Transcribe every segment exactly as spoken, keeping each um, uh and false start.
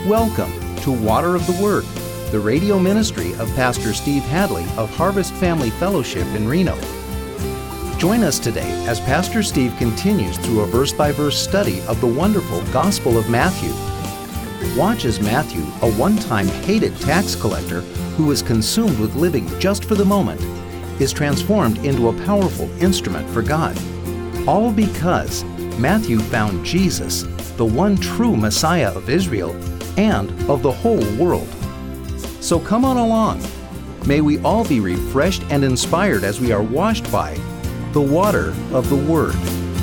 Welcome to Water of the Word, the radio ministry of Pastor Steve Hadley of Harvest Family Fellowship in Reno. Join us today as Pastor Steve continues through a verse-by-verse study of the wonderful Gospel of Matthew. Watch as Matthew, a one-time hated tax collector who was consumed with living just for the moment, is transformed into a powerful instrument for God. All because Matthew found Jesus, the one true Messiah of Israel and of the whole world. So come on along. May we all be refreshed and inspired as we are washed by the water of the Word.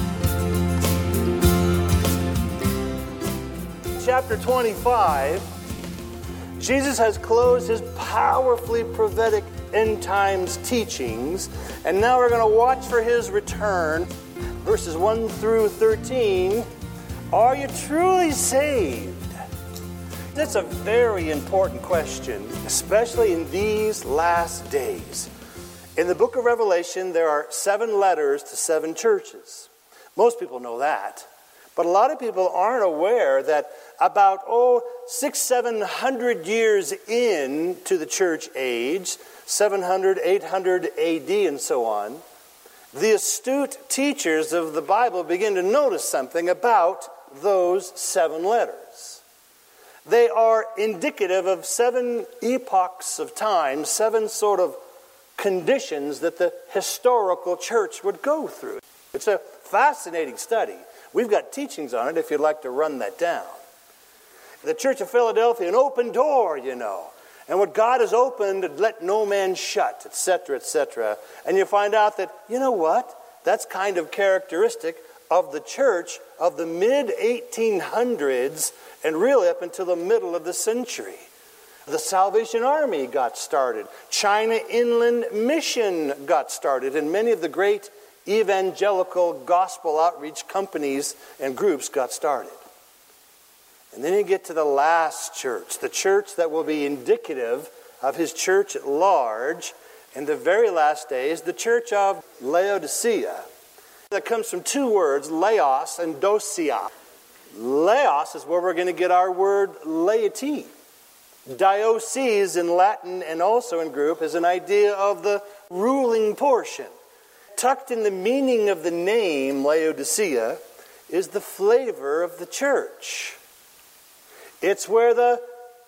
Chapter twenty-five, Jesus has closed his powerfully prophetic end times teachings, and now we're going to watch for his return. Verses one through thirteen, are you truly saved? That's a very important question, especially in these last days. In the book of Revelation, there are seven letters to seven churches. Most people know that. But a lot of people aren't aware that about, oh, six, seven hundred years into the church age, seven hundred, eight hundred A D and so on, the astute teachers of the Bible begin to notice something about those seven letters. They are indicative of seven epochs of time, seven sort of conditions that the historical church would go through. It's a fascinating study. We've got teachings on it if you'd like to run that down. The Church of Philadelphia, an open door, you know. And what God has opened, let no man shut, et cetera, et cetera. And you find out that, you know what? That's kind of characteristic of the church of the mid eighteen hundreds and really up until the middle of the century. The Salvation Army got started. China Inland Mission got started. And many of the great evangelical gospel outreach companies and groups got started. And then you get to the last church, the church that will be indicative of his church at large in the very last days, the church of Laodicea. That comes from two words, laos and dosia. Laos is where we're going to get our word laity. Diocese in Latin and also in group is an idea of the ruling portion. Tucked in the meaning of the name Laodicea is the flavor of the church. It's where the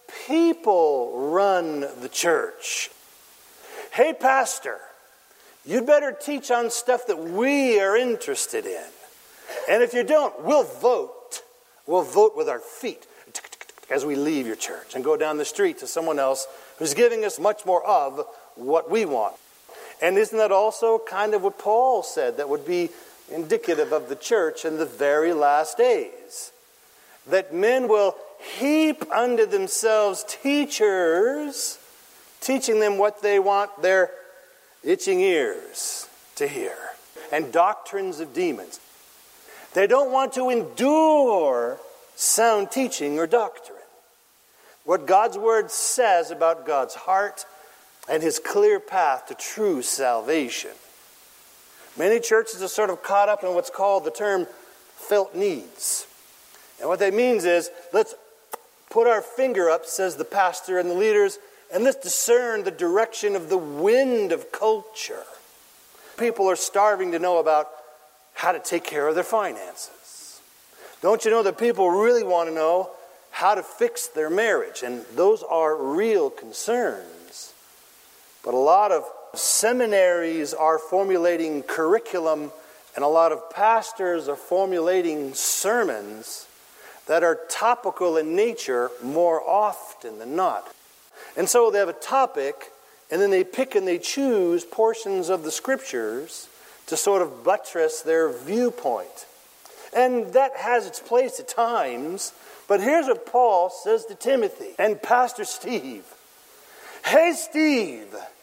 people run the church. Hey, pastor, you'd better teach on stuff that we are interested in. And if you don't, we'll vote. We'll vote with our feet as we leave your church and go down the street to someone else who's giving us much more of what we want. And isn't that also kind of what Paul said that would be indicative of the church in the very last days? That men will heap unto themselves teachers, teaching them what they want their itching ears to hear, and doctrines of demons. They don't want to endure sound teaching or doctrine. What God's Word says about God's heart and his clear path to true salvation. Many churches are sort of caught up in what's called the term felt needs. And what that means is, let's put our finger up, says the pastor and the leaders, and let's discern the direction of the wind of culture. People are starving to know about how to take care of their finances. Don't you know that people really want to know how to fix their marriage? And those are real concerns. But a lot of seminaries are formulating curriculum, and a lot of pastors are formulating sermons that are topical in nature more often than not. And so they have a topic, and then they pick and they choose portions of the scriptures to sort of buttress their viewpoint. And that has its place at times, but here's what Paul says to Timothy and Pastor Steve. Hey, Steve,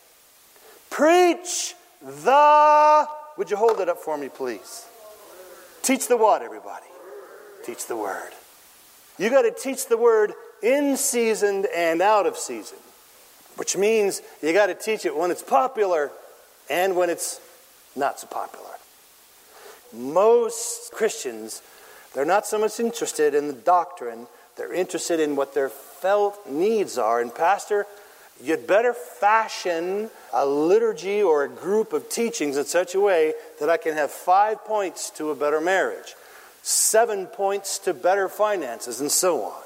preach the... Would you hold it up for me, please? Teach the what, everybody? Teach the word. You got to teach the word in season and out of season, which means you got to teach it when it's popular and when it's not so popular. Most Christians, they're not so much interested in the doctrine, They're interested in what their felt needs are. And Pastor, you'd better fashion a liturgy or a group of teachings in such a way that I can have five points to a better marriage, seven points to better finances, and so on.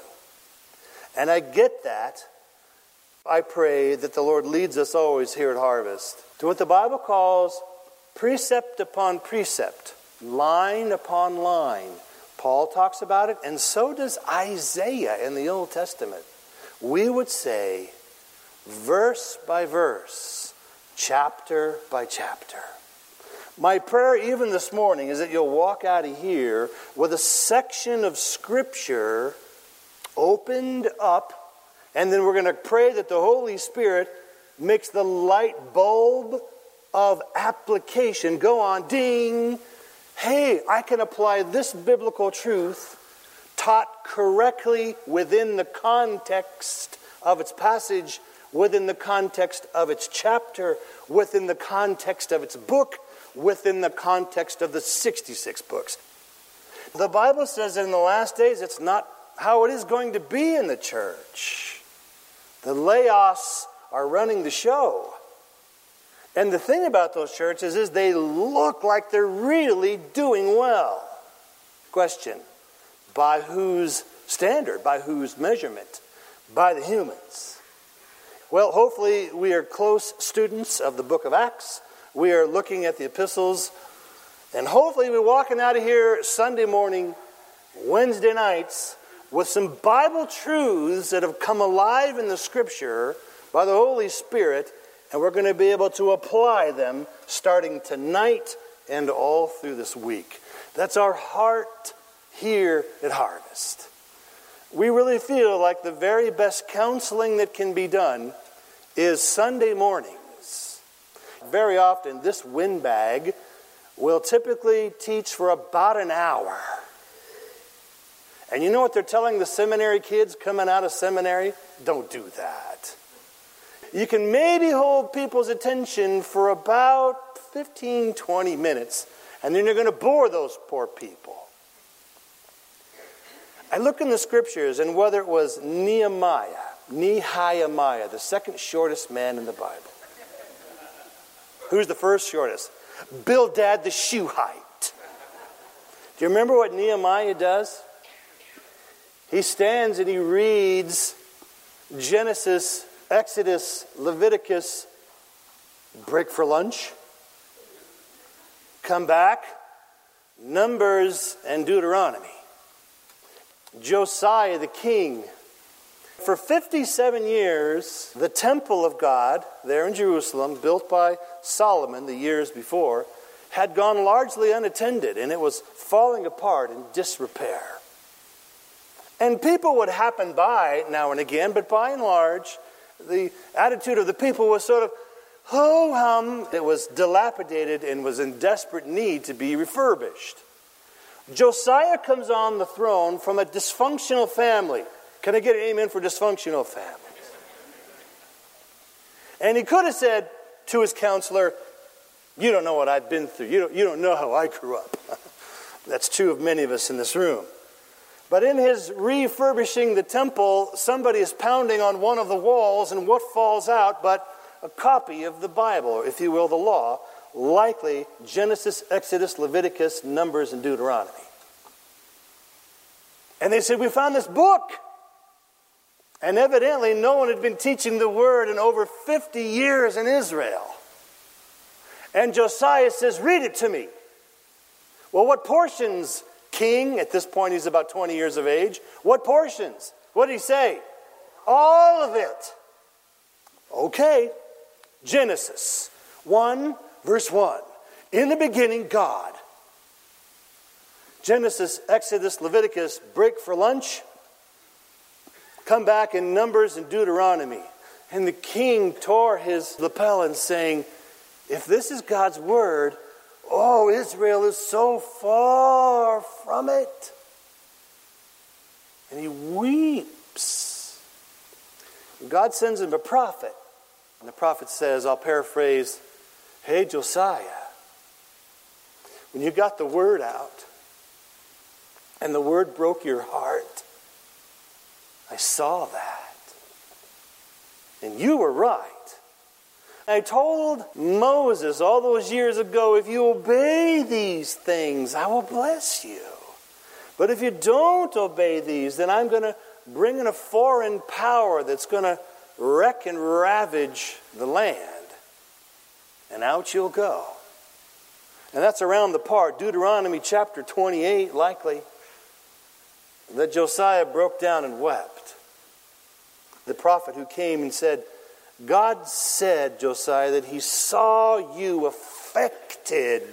And I get that. I pray that the Lord leads us always here at Harvest to what the Bible calls precept upon precept, line upon line. Paul talks about it, and so does Isaiah in the Old Testament. We would say verse by verse, chapter by chapter. My prayer even this morning is that you'll walk out of here with a section of Scripture opened up, and then we're going to pray that the Holy Spirit makes the light bulb of application go on, ding. Hey, I can apply this biblical truth taught correctly within the context of its passage, within the context of its chapter, within the context of its book, within the context of the sixty-six books. The Bible says that in the last days it's not how it is going to be in the church. The laos are running the show. And the thing about those churches is they look like they're really doing well. Question, by whose standard? By whose measurement? By the humans. Well, hopefully we are close students of the book of Acts. We are looking at the epistles. And hopefully we're walking out of here Sunday morning, Wednesday nights, with some Bible truths that have come alive in the Scripture by the Holy Spirit, and we're going to be able to apply them starting tonight and all through this week. That's our heart here at Harvest. We really feel like the very best counseling that can be done is Sunday mornings. Very often, this windbag will typically teach for about an hour. And you know what they're telling the seminary kids coming out of seminary? Don't do that. You can maybe hold people's attention for about fifteen, twenty minutes, and then you're going to bore those poor people. I look in the Scriptures, and whether it was Nehemiah, Nehemiah, the second shortest man in the Bible. Who's the first shortest? Bildad the Shuhite. Do you remember what Nehemiah does? He stands and he reads Genesis, Exodus, Leviticus, break for lunch, come back, Numbers, and Deuteronomy. Josiah the king. For fifty-seven years, the temple of God there in Jerusalem, built by Solomon the years before, had gone largely unattended, and it was falling apart in disrepair. And people would happen by now and again, but by and large, the attitude of the people was sort of ho-hum. It was dilapidated and was in desperate need to be refurbished. Josiah comes on the throne from a dysfunctional family. Can I get an amen for dysfunctional families? And he could have said to his counselor, you don't know what I've been through. You don't, you don't know how I grew up. That's true of many of us in this room. But in his refurbishing the temple, somebody is pounding on one of the walls, and what falls out but a copy of the Bible, or if you will, the law, likely Genesis, Exodus, Leviticus, Numbers, and Deuteronomy. And they said, we found this book. And evidently no one had been teaching the word in over fifty years in Israel. And Josiah says, read it to me. Well, what portions, king? At this point he's about twenty years of age. What portions? What did he say? All of it. Okay. Genesis one, verse one. In the beginning, God. Genesis, Exodus, Leviticus, break for lunch. Come back in Numbers and Deuteronomy. And the king tore his lapel and saying, if this is God's word, oh, Israel is so far from it. And he weeps. God sends him a prophet. And the prophet says, I'll paraphrase, hey, Josiah, when you got the word out, and the word broke your heart, I saw that. And you were right. I told Moses all those years ago, if you obey these things, I will bless you. But if you don't obey these, then I'm going to bring in a foreign power that's going to wreck and ravage the land. And out you'll go. And that's around the part, Deuteronomy chapter twenty-eight, likely, that Josiah broke down and wept. The prophet who came and said, God said, Josiah, that he saw you affected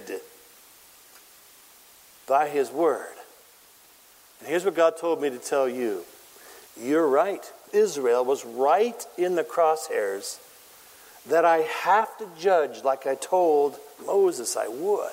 by his word. And here's what God told me to tell you. You're right. Israel was right in the crosshairs that I have to judge like I told Moses I would.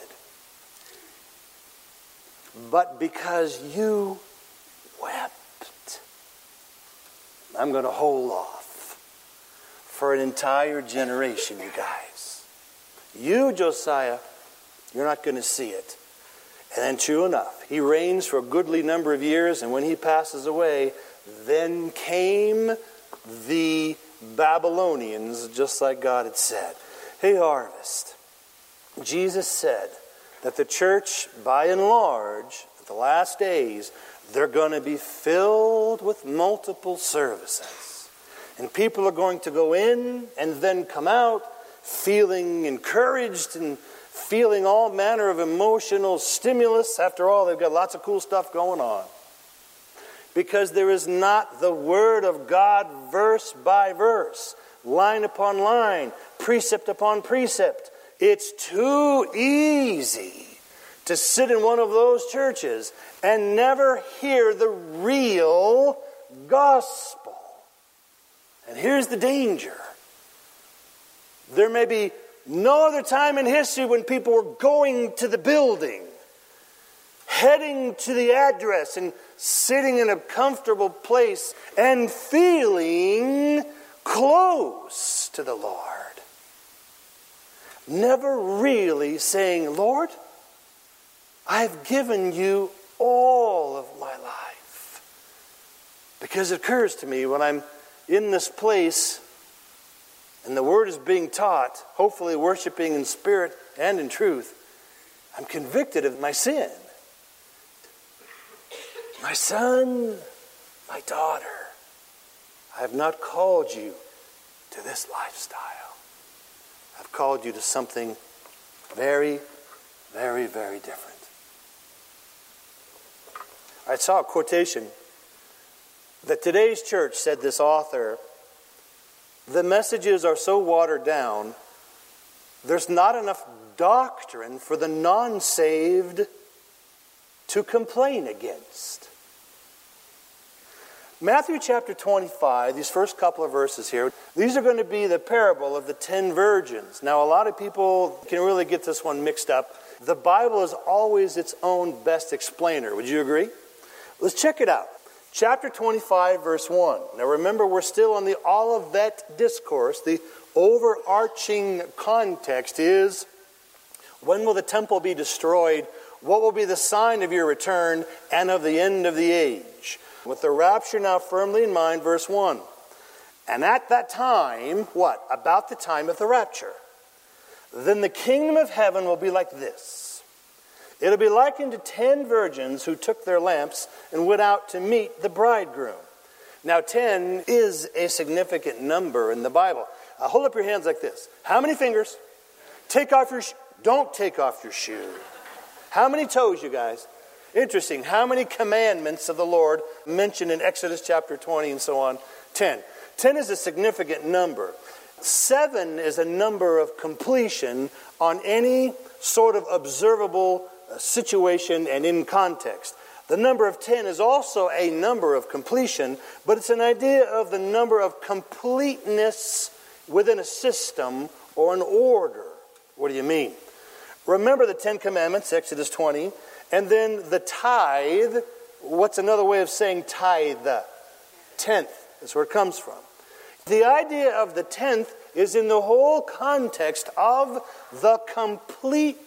But because you wept, I'm going to hold off for an entire generation, you guys. You, Josiah, you're not going to see it. And then true enough, he reigns for a goodly number of years, and when he passes away, then came the Babylonians, just like God had said. Hey, Harvest, Jesus said that the church, by and large, at the last days, they're going to be filled with multiple services. And people are going to go in and then come out feeling encouraged and feeling all manner of emotional stimulus. After all, they've got lots of cool stuff going on. Because there is not the Word of God verse by verse, line upon line, precept upon precept. It's too easy to sit in one of those churches and never hear the real gospel. And here's the danger. There may be no other time in history when people were going to the building, heading to the address and sitting in a comfortable place and feeling close to the Lord. Never really saying, Lord, I've given you all of my life. Because it occurs to me when I'm in this place and the Word is being taught, hopefully worshiping in spirit and in truth, I'm convicted of my sin. My son, my daughter, I have not called you to this lifestyle. I've called you to something very, very, very different. I saw a quotation that today's church, said this author, the messages are so watered down, there's not enough doctrine for the non-saved to complain against. Matthew chapter twenty-five, these first couple of verses here, these are going to be the parable of the ten virgins. Now, a lot of people can really get this one mixed up. The Bible is always its own best explainer. Would you agree? Let's check it out. Chapter twenty-five, verse one. Now remember, we're still on the Olivet Discourse. The overarching context is, when will the temple be destroyed? What will be the sign of your return and of the end of the age? With the rapture now firmly in mind, verse one. And at that time, what? About the time of the rapture. Then the kingdom of heaven will be like this. It'll be likened to ten virgins who took their lamps and went out to meet the bridegroom. Now, ten is a significant number in the Bible. Uh, hold up your hands like this. How many fingers? Take off your... Sh- don't take off your shoe. How many toes, you guys? Interesting. How many commandments of the Lord mentioned in Exodus chapter twenty and so on? Ten. Ten is a significant number. Seven is a number of completion on any sort of observable situation and in context. The number of ten is also a number of completion, but it's an idea of the number of completeness within a system or an order. What do you mean? Remember the Ten Commandments, Exodus twenty, and then the tithe. What's another way of saying tithe? Tenth. That's where it comes from. The idea of the tenth is in the whole context of the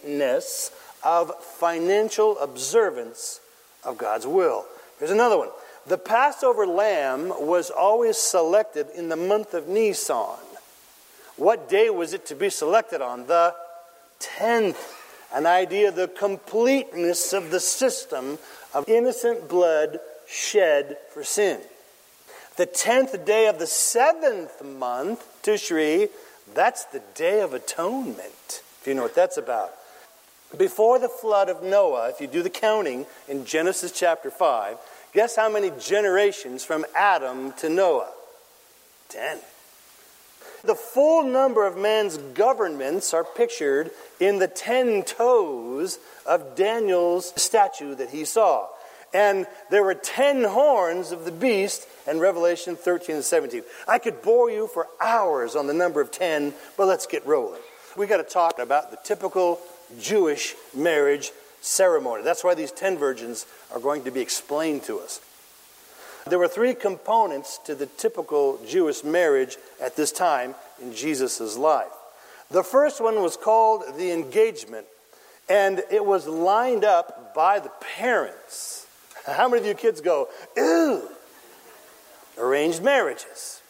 completeness of financial observance of God's will. Here's another one. the Passover lamb was always selected in the month of Nisan. What day was it to be selected on? The tenth. An idea of the completeness of the system of innocent blood shed for sin. The tenth day of the seventh month, Tishri, that's the Day of Atonement, if you know what that's about. Before the flood of Noah, if you do the counting in Genesis chapter five, guess how many generations from Adam to Noah? Ten. The full number of man's governments are pictured in the ten toes of Daniel's statue that he saw. And there were ten horns of the beast in Revelation thirteen and seventeen. I could bore you for hours on the number of ten, but let's get rolling. We got to talk about the typical Jewish marriage ceremony. That's why these ten virgins are going to be explained to us. There were three components to the typical Jewish marriage at this time in Jesus' life. The first one was called the engagement, and it was lined up by the parents. How many of you kids go, ew, arranged marriages?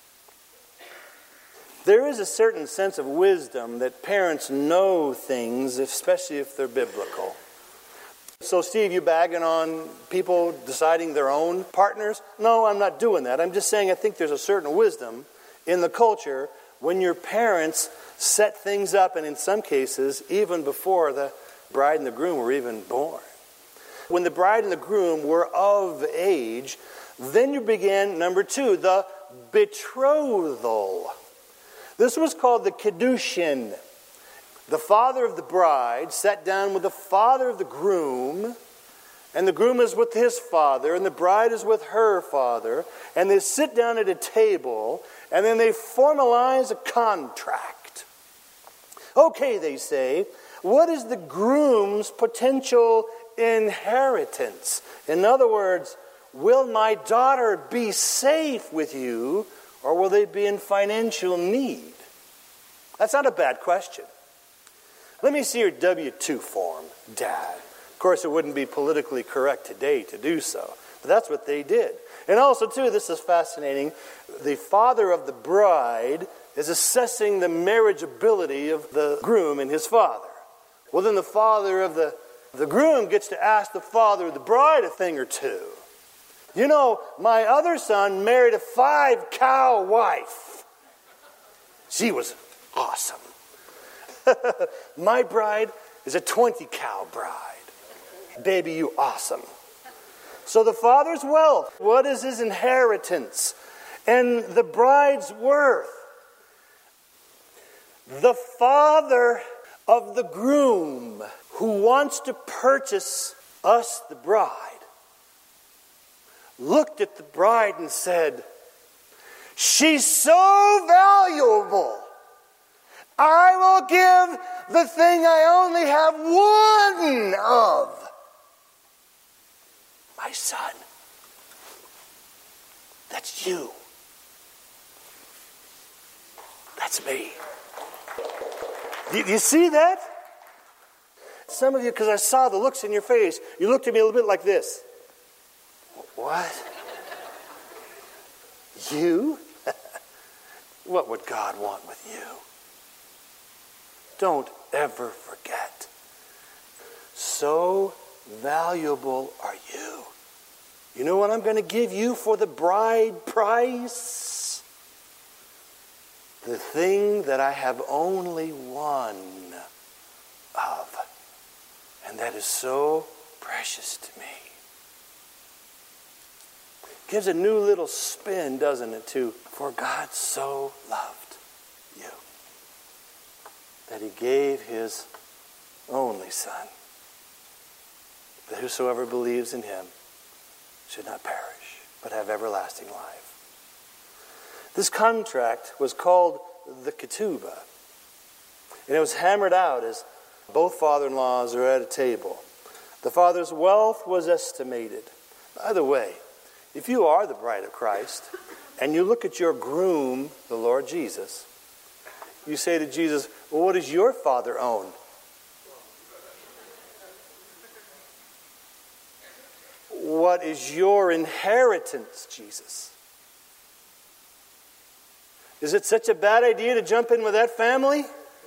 There is a certain sense of wisdom that parents know things, especially if they're biblical. So, Steve, you bagging on people deciding their own partners? No, I'm not doing that. I'm just saying I think there's a certain wisdom in the culture when your parents set things up, and in some cases, even before the bride and the groom were even born. When the bride and the groom were of age, then you began, number two, the betrothal. This was called the Kiddushin. The father of the bride sat down with the father of the groom, and the groom is with his father, and the bride is with her father, and they sit down at a table, and then they formalize a contract. Okay, they say, what is the groom's potential inheritance? In other words, will my daughter be safe with you, or will they be in financial need? That's not a bad question. Let me see your W two form, Dad. Of course, it wouldn't be politically correct today to do so, but that's what they did. And also, too, this is fascinating, the father of the bride is assessing the marriageability of the groom and his father. Well, then the father of the, the groom gets to ask the father of the bride a thing or two. You know, my other son married a five-cow wife. She was awesome. My bride is a twenty-cow bride. Baby, you awesome. So the father's wealth, what is his inheritance? And the bride's worth. The father of the groom who wants to purchase us, the bride, looked at the bride and said, she's so valuable. I will give the thing I only have one of. My son. That's you. That's me. Do you see that? Some of you, because I saw the looks in your face, you looked at me a little bit like this. What? You? What would God want with you? Don't ever forget. So valuable are you. You know what I'm going to give you for the bride price? The thing that I have only one of. And that is so precious to me. Gives a new little spin, doesn't it, to for God so loved you that he gave his only son, that whosoever believes in him should not perish, but have everlasting life. This contract was called the ketubah, and it was hammered out as both father-in-laws are at a table. The father's wealth was estimated. By the way, if you are the bride of Christ, and you look at your groom, the Lord Jesus, you say to Jesus, well, what does your father own? what is your inheritance, Jesus. Is it such a bad idea to jump in with that family?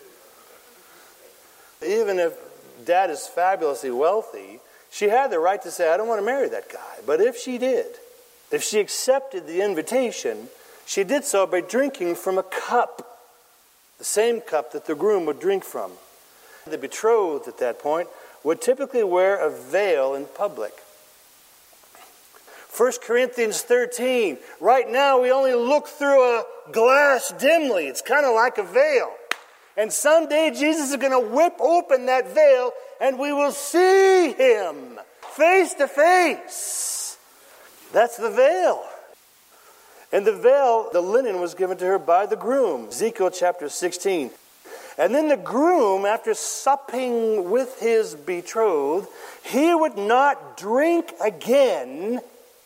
Even if Dad is fabulously wealthy, she had the right to say, I don't want to marry that guy. But if she did, if she accepted the invitation, she did so by drinking from a cup, the same cup that the groom would drink from. The betrothed at that point would typically wear a veil in public. First Corinthians thirteen, right now we only look through a glass dimly. It's kind of like a veil. And someday Jesus is going to whip open that veil and we will see him face to face. That's the veil. And the veil, the linen, was given to her by the groom. Ezekiel chapter sixteen. And then the groom, after supping with his betrothed, he would not drink again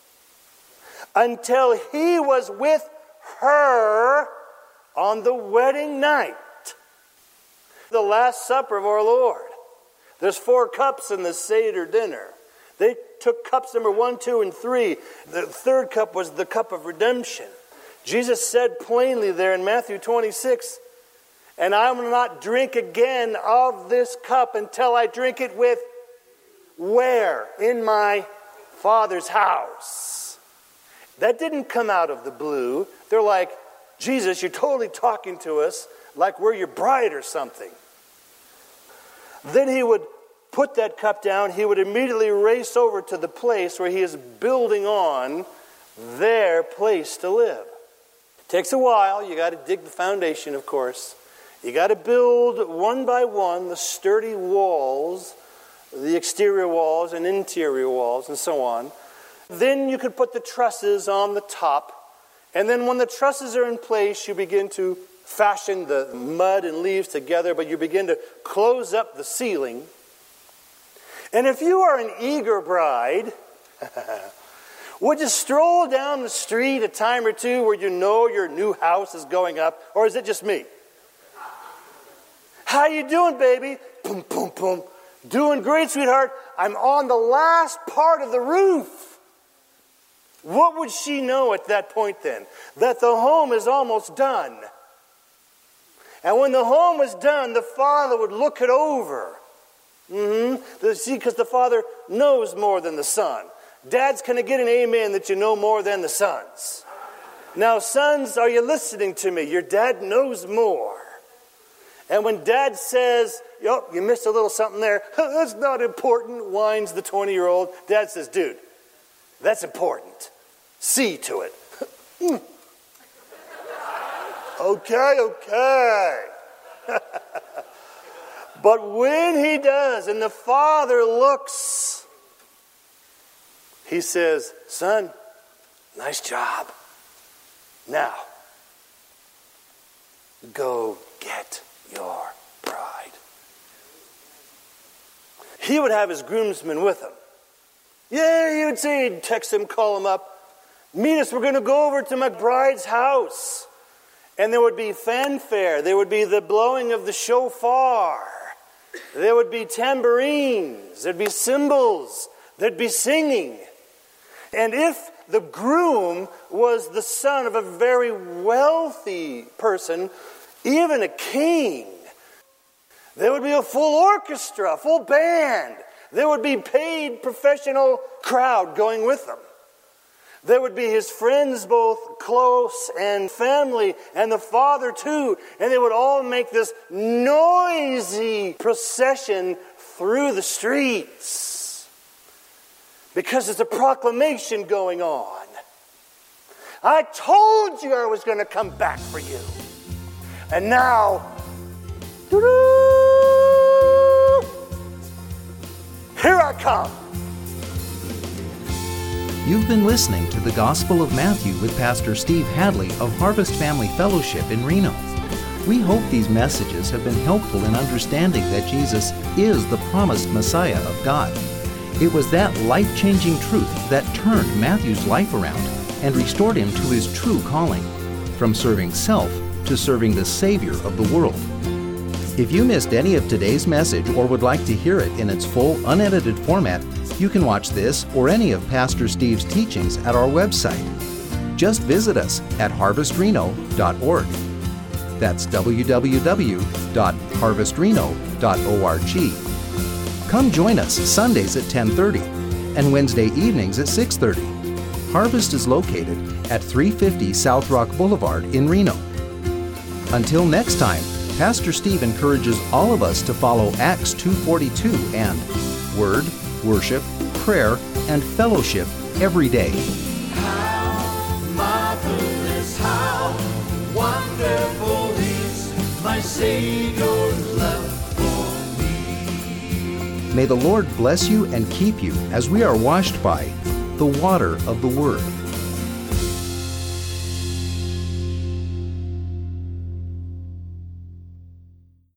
until he was with her on the wedding night. The Last Supper of our Lord. There's four cups in the Seder dinner. They took cups number one, two, and three. The third cup was the cup of redemption. Jesus said plainly there in Matthew twenty-six, and I will not drink again of this cup until I drink it with, where? In my Father's house. That didn't come out of the blue. They're like, Jesus, you're totally talking to us like we're your bride or something. Then he would put that cup down. He would immediately race over to the place where he is building on their place to live. It takes a while. You got to dig the foundation, of course. You got to build one by one the sturdy walls, the exterior walls and interior walls and so on. Then you could put the trusses on the top. And then when the trusses are in place, you begin to fashion the mud and leaves together, but you begin to close up the ceiling. And if you are an eager bride, would you stroll down the street a time or two where you know your new house is going up? Or is it just me? How you doing, baby? Boom, boom, boom. Doing great, sweetheart. I'm on the last part of the roof. What would she know at that point then? That the home is almost done. And when the home was done, the father would look it over. Mm-hmm. See, because the father knows more than the son. Dads, can I get an amen that you know more than the sons? Now, sons, are you listening to me? Your dad knows more. And when dad says, yo, you missed a little something there. That's not important, whines the twenty-year-old. Dad says, dude, that's important. See to it. Okay, okay. But when he does, and the father looks, he says, son, nice job. Now, go get your bride. He would have his groomsmen with him. Yeah, he would say, he'd text him, call him up. Meet us, we're going to go over to my bride's house. And there would be fanfare. There would be the blowing of the shofar. There would be tambourines. There'd be cymbals. There'd be singing. And if the groom was the son of a very wealthy person, even a king, there would be a full orchestra, a full band. There would be paid professional crowd going with them. There would be his friends, both close and family, and the father too. And they would all make this noisy procession through the streets. Because there's a proclamation going on. I told you I was going to come back for you. And now, here I come. You've been listening to the Gospel of Matthew with Pastor Steve Hadley of Harvest Family Fellowship in Reno. We hope these messages have been helpful in understanding that Jesus is the promised Messiah of God. It was that life-changing truth that turned Matthew's life around and restored him to his true calling, from serving self to serving the Savior of the world. If you missed any of today's message or would like to hear it in its full, unedited format, You can watch this or any of Pastor Steve's teachings at our website. Just visit us at harvest reno dot org. That's w w w dot harvest reno dot org. Come join us Sundays at ten thirty and Wednesday evenings at six thirty. Harvest is located at three fifty South Rock Boulevard in Reno. Until next time, Pastor Steve encourages all of us to follow Acts two forty-two and Word, Worship, Prayer, and Fellowship every day. How marvelous, how wonderful is my Savior's love for me. May the Lord bless you and keep you as we are washed by the water of the Word.